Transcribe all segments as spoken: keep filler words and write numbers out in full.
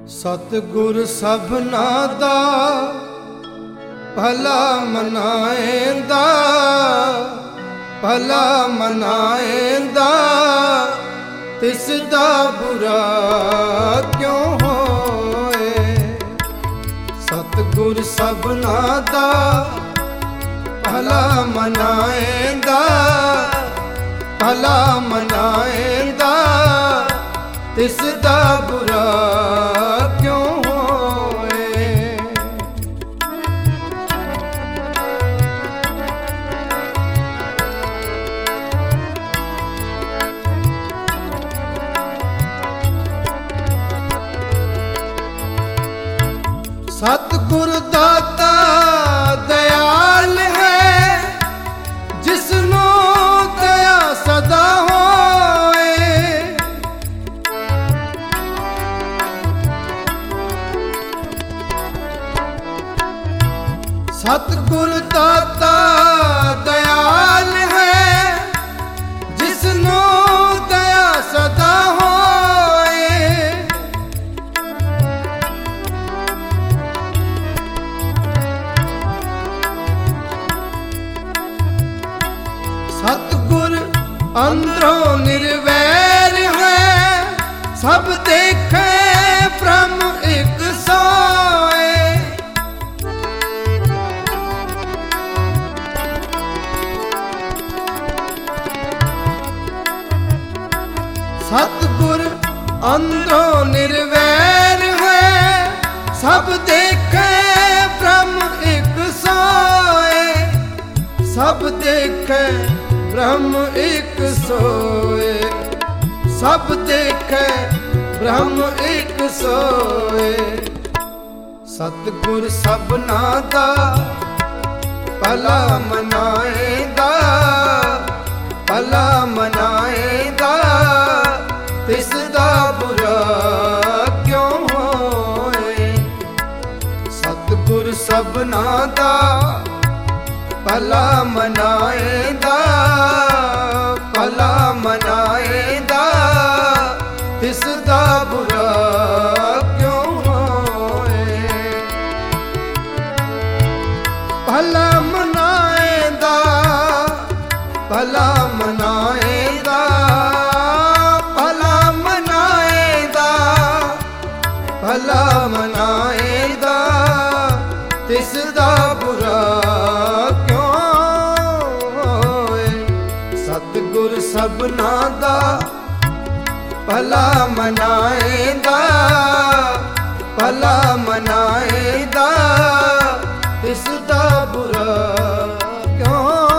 ਸਤਿਗੁਰ ਸਭਨਾ ਦਾ ਭਲਾ ਮਨਾਏਂਦਾ, ਭਲਾ ਮਨਾਏਂਦਾ, ਤਿਸ ਦਾ ਬੁਰਾ ਕਿਉਂ ਹੋਏ। ਸਤਿਗੁਰ ਸਭਨਾ ਦਾ ਭਲਾ ਮਨਾਏਂਦਾ, ਭਲਾ ਮਨਾਏਂਦਾ, ਤਿਸ ਦਾ ਬੁਰਾ ਕਿਉਂ ਹੋਏ। ਸਤਿਗੁਰ ਦਾਤਾ ਦਇਆਲ ਹੈ, ਜਿਸਨੂੰ ਦਇਆ ਸਦਾ ਹੋਏ। ਸਤਿਗੁਰ ਦਾਤਾ ਦਇਆਲ ਹੈ, ਜਿਸਨੂੰ ਦਇਆ ਸਦਾ ਹੋਏ। ਸਤਿਗੁਰ ਅੰਦਰੋਂ ਨਿਰਵੈਰ ਹੈ, ਸਭ ਦੇਖੇ ਬ੍ਰਹਮ ਇੱਕ ਸੋਏ। ਸਤਿਗੁਰ ਅੰਦਰੋਂ ਨਿਰਵੈਰ ਹੈ, ਸਭ ਦੇਖੇ ਬ੍ਰਹਮ ਇੱਕ ਸੋਏ। ਸਭ ਦੇਖੇ ਬ੍ਰਹਮ ਇੱਕ ਸੋਏ, ਸਭ ਦੇਖੇ ਬ੍ਰਹਮ ਇੱਕ ਸੋਏ। ਸਤਿਗੁਰ ਸਭਨਾ ਦਾ ਭਲਾ ਮਨਾਏਂਦਾ, ਭਲਾ ਮਨਾਏਂਦਾ, ਤਿਸ ਦਾ ਬੁਰਾ ਕਿਉਂ ਹੋਏ। ਸਤਿਗੁਰ ਸਭਨਾ ਦਾ ਭਲਾ ਮਨਾਏਂਦਾ, ਭਲਾ ਮਨਾਏਂਦਾ, ਤਿਸ ਦਾ ਬੁਰਾ ਕਿਉਂ ਹੋਏ। ਭਲਾ ਮਨਾਏਂਦਾ, ਭਲਾ ਮਨਾਏਂਦਾ, ਭਲਾ ਮਨਾਏਂਦਾ, ਭਲਾ ਮਨਾਏਂਦਾ, ਤਿਸ ਦਾ ਬੁਰਾ ਕਿਉਂ ਹੋਏ। ਸਤਿਗੁਰ ਸਭਨਾ ਦਾ ਭਲਾ ਮਨਾਏਂਦਾ, ਭਲਾ ਮਨਾਏਂਦਾ, ਤਿਸ ਦਾ ਬੁਰਾ ਕਿਉਂ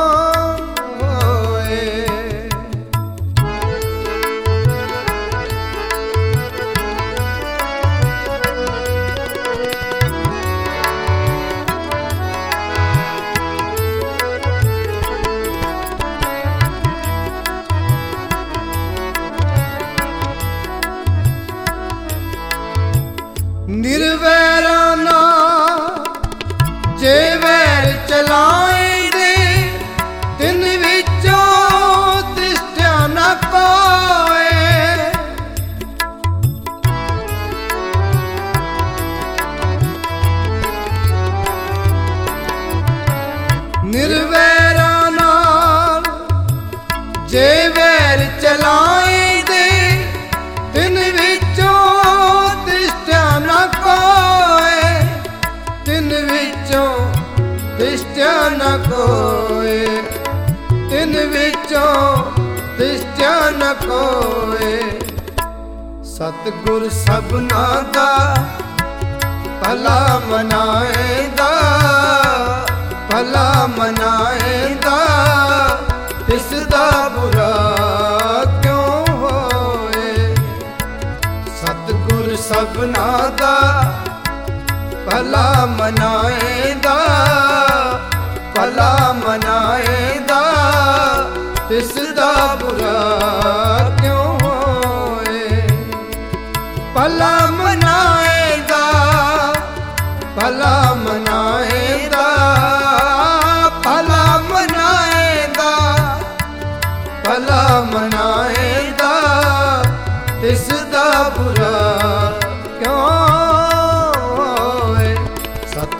ਹੋਏ। ਨਿਰਵੈਰਾਂ ਨਾਲ ਜੇ ਵੈਰ ਚਲਾਏਂਦੇ, ਦਿਨ ਵਿੱਚੋਂ ਤਿਸਟਿਆ ਨਾ ਕੋਏ। ਨਿਰਵੈਰਾਂ ਨਾਲ ਜੇ ਵੈਰ ਚਲਾਏਂਦੇ, ਦਿਨ ਵਿੱਚੋਂ ਤਿਸਟਿਆ ਨਾ ਕੋਏ। ਦਿਨ ਵਿੱਚੋਂ ਤਿਸਟਿਆ ਨਾ ਕੋਏ, ਦਿਨ ਵਿੱਚੋਂ ਤਿਸਟਿਆ ਨਾ ਕੋਏ। ਸਤਿਗੁਰ ਸਭਨਾ ਦਾ ਭਲਾ ਮਨਾਏਂਦਾ, ਭਲਾ ਮਨਾਏਂਦਾ, ਤਿਸ ਦਾ ਬੁਰਾ ਕਿਉਂ ਹੋਏ। ਸਤਿਗੁਰ ਸਭਨਾ ਦਾ ਭਲਾ ਮਨਾਏਂਦਾ, ਭਲਾ ਮਨਾਏਂਦਾ, ਤਿਸ ਦਾ ਬੁਰਾ ਕਿਉਂ ਹੋਏ। ਭਲਾ ਮਨਾਏਂਦਾ, ਭਲਾ ਮਨਾਏਂਦਾ, ਭਲਾ ਮਨਾਏਂਦਾ, ਭਲਾ ਮਨਾਏਂਦਾ, ਤਿਸ ਦਾ ਬੁਰਾ ਕਿਉਂ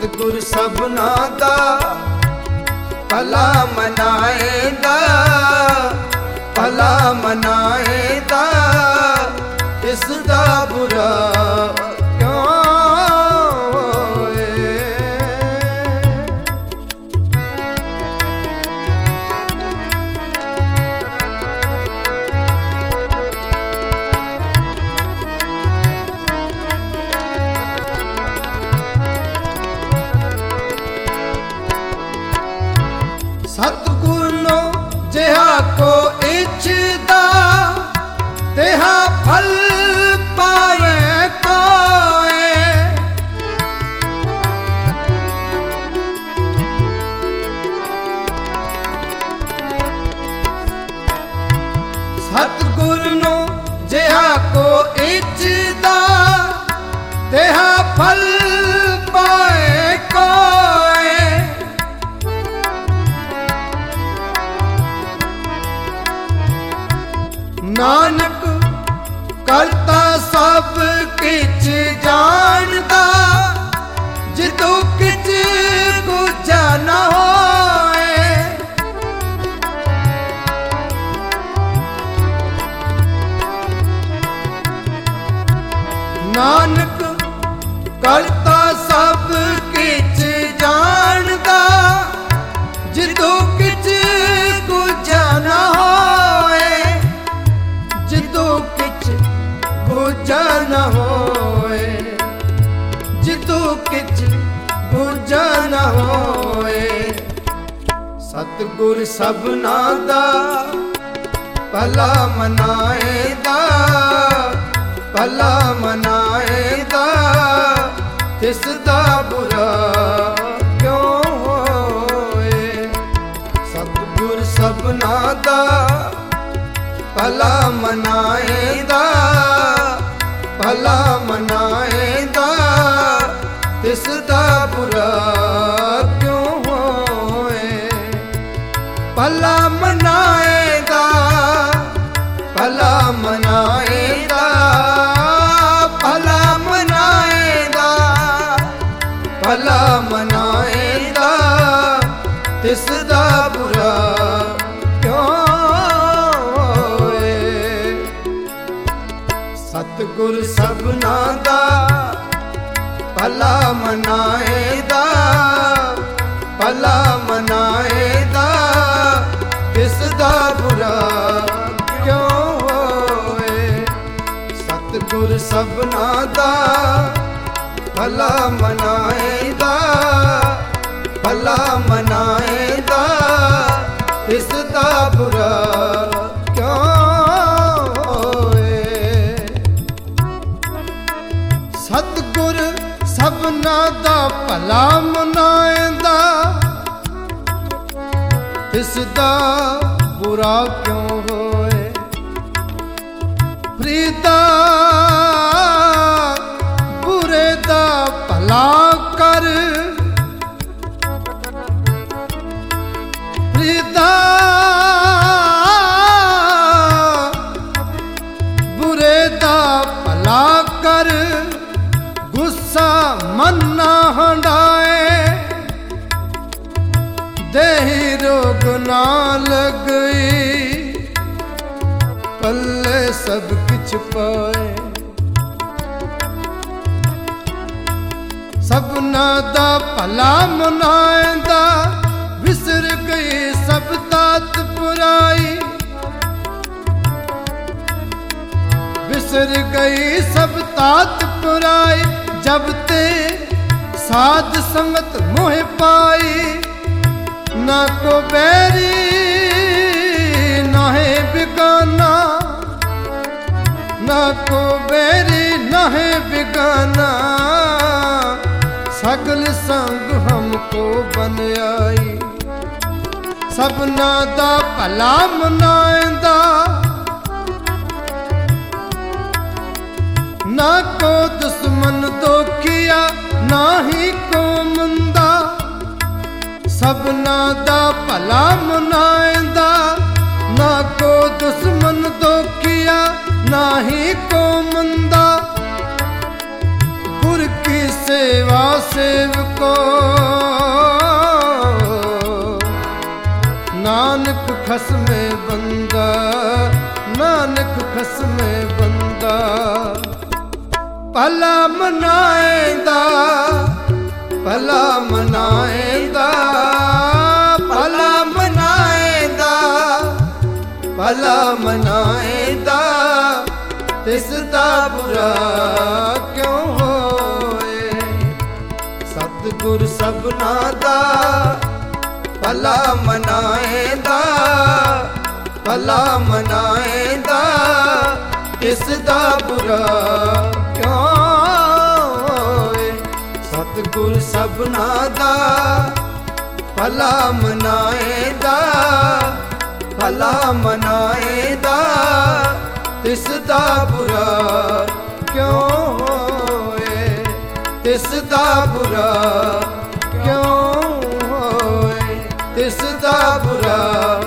ਸਤਿਗੁਰ ਸਭਨਾ ਦਾ ਭਲਾ ਮਨਾਏਗਾ, ਭਲਾ ਮਨਾਏਗਾ, ਇਸ ਦਾ ਬੁਰਾ ਕਿਉਂ ਹੋਏ। ਸਤਿਗੁਰ ਨੂੰ ਜਿਹਾ ਕੋ ਇੱਛਦਾ, ਤਿਹਾ ਫਲ ਪਾਵੇ ਕੋਏ। ਸਤਿਗੁਰ ਨੂੰ ਜਿਹਾ ਕੋ ਇੱਛਦਾ, ਤਿਹਾ ਫਲ ਪਾਵੇ ਕੋਏ। ਨਾਨਕ ਕਰਤਾ ਸਭ ਕਿਛ ਜਾਣਦਾ, ਜਿਤੁ ਕਿਛ ਗੁਝਾ ਨ ਹੋਏ। ਨਾਨਕ ਕਰਤਾ ਸਭ ਕਿਛ ਜਾਣਦਾ, ਜਿਤੁ ਕਿਛ ਗੁਝਾ ਨ ਹੋਏ। ਜਿਤੁ ਕਿਛ ਗੁਝਾ ਨ ਹੋਏ, ਜਿਤੁ ਕਿਛ ਗੁਝਾ ਨ ਹੋਏ। ਸਤਿਗੁਰ ਸਭਨਾ ਦਾ ਭਲਾ ਮਨਾਏਗਾ, ਭਲਾ ਮਨਾਏਗਾ, ਤਿਸ ਦਾ ਬੁਰਾ ਕਿਉਂ ਹੋਏ। ਸਤਿਗੁਰ ਸਭਨਾ ਦਾ ਭਲਾ ਮਨਾਏਗਾ, ਭਲਾ ਮਨਾਏਗਾ, ਤਿਸ ਦਾ ਬੁਰਾ ਕਿਉਂ ਹੋਏ। ਭਲਾ ਮਨਾਏਗਾ, ਭਲਾ ਮਨਾਏਗਾ, ਭਲਾ ਮਨਾਏਗਾ, ਭਲਾ ਮਨਾਏਗਾ, ਤਿਸ ਦਾ ਬੁਰਾ ਸਤਿਗੁਰ ਸਭਨਾ ਦਾ ਭਲਾ ਮਨਾਏਗਾ, ਭਲਾ ਮਨਾਏਗਾ, ਤਿਸ ਦਾ ਬੁਰਾ ਕਿਉਂ ਹੋਏ। ਸਤਿਗੁਰ ਸਭਨਾ ਦਾ ਭਲਾ ਮਨਾਏਗਾ, ਭਲਾ ਮਨਾਏਗਾ, ਤਿਸ ਦਾ ਬੁਰਾ ਸਤਿਗੁਰ ਸਭਨਾ ਦਾ ਭਲਾ ਮਨਾਏਗਾ, ਤਿਸ ਦਾ ਬੁਰਾ ਕਿਉਂ ਹੋਏ। ਫਰੀਦਾ ਬੁਰੇ ਦਾ ਭਲਾ ਕਰ, ਫਰੀਦਾ ਬੁਰੇ ਦਾ ਭਲਾ ਕਰ। ਗੁੱਸਾ ਮਨ ਨਾ ਹੰਡਾਏ, ਦੇਹੀ ਰੋਗ ਨਾ ਲਗਈ, ਪੱਲੇ ਸਭ ਕਿਛ ਪਾਏ। ਸਭਨਾ ਦਾ ਭਲਾ ਮਨਾਏਗਾ, ਵਿਸਰ ਗਈ ਸਭ ਤਾਤ ਪੁਰਾਈ। ਵਿਸਰ ਗਈ ਸਭ ਤਾਤ ਪੁਰਾਈ, ਜਬ ਤੇ ਸਾਧ ਸੰਗਤ ਮੋਹ ਪਾਈ। ਨਾ ਕੋ ਬੈਰੀ ਨਾਹੇ ਬਿਗਾਨਾ, ਨਾ ਕੋ ਬੈਰੀ ਨਾਹੇ ਬਿਗਾਨਾ, ਸਗਲ ਸੰਗ ਹਮਕੋ ਬਨ ਆਈ। ਸਭਨਾ ਦਾ ਭਲਾ ਮਨਾਏਗਾ, ਨਾ ਕੋ ਦੁਸ਼ਮਨ ਦੋਖੀਆ, ਨਾ ਹੀ ਕੋ ਮੰਦਾ। ਸਭਨਾ ਦਾ ਭਲਾ ਮਨਾਏਗਾ, ਨਾ ਕੋ ਦੁਸ਼ਮਨ ਦੋਖੀਆ, ਨਾ ਹੀ ਕੋ ਮੰਦਾ। ਗੁਰ ਕੀ ਸੇਵਾ ਸੇਵਕੋ ਖਸਮੇ ਬੰਦਾ, ਨਾਨਕ ਖਸਮੇ ਬੰਦਾ। ਭਲਾ ਮਨਾਏਂਦਾ, ਭਲਾ ਮਨਾਏਂਦਾ, ਭਲਾ ਮਨਾਏਂਦਾ, ਭਲਾ ਮਨਾਏਂਦਾ, ਤਿਸ ਦਾ ਬੁਰਾ ਕਿਉਂ ਹੋਏ। ਸਤਿਗੁਰ ਸਭਨਾ ਦਾ ਭਲਾ ਮਨਾਏਂਦਾ, ਭਲਾ ਮਨਾਏਂਦਾ, ਤਿਸ ਦਾ ਬੁਰਾ ਕਿਉਂ ਹੋਏ। ਸਤਿਗੁਰ ਸਭਨਾ ਦਾ ਭਲਾ ਮਨਾਏਂਦਾ, ਭਲਾ ਮਨਾਏਂਦਾ, ਤਿਸ ਦਾ ਬੁਰਾ ਕਿਉਂ ਹੋਏ। ਤਿਸ ਦਾ ਬੁਰਾ ਕਿਉਂ ਹੋਏ, ਤਿਸ ਦਾ ਬੁਰਾ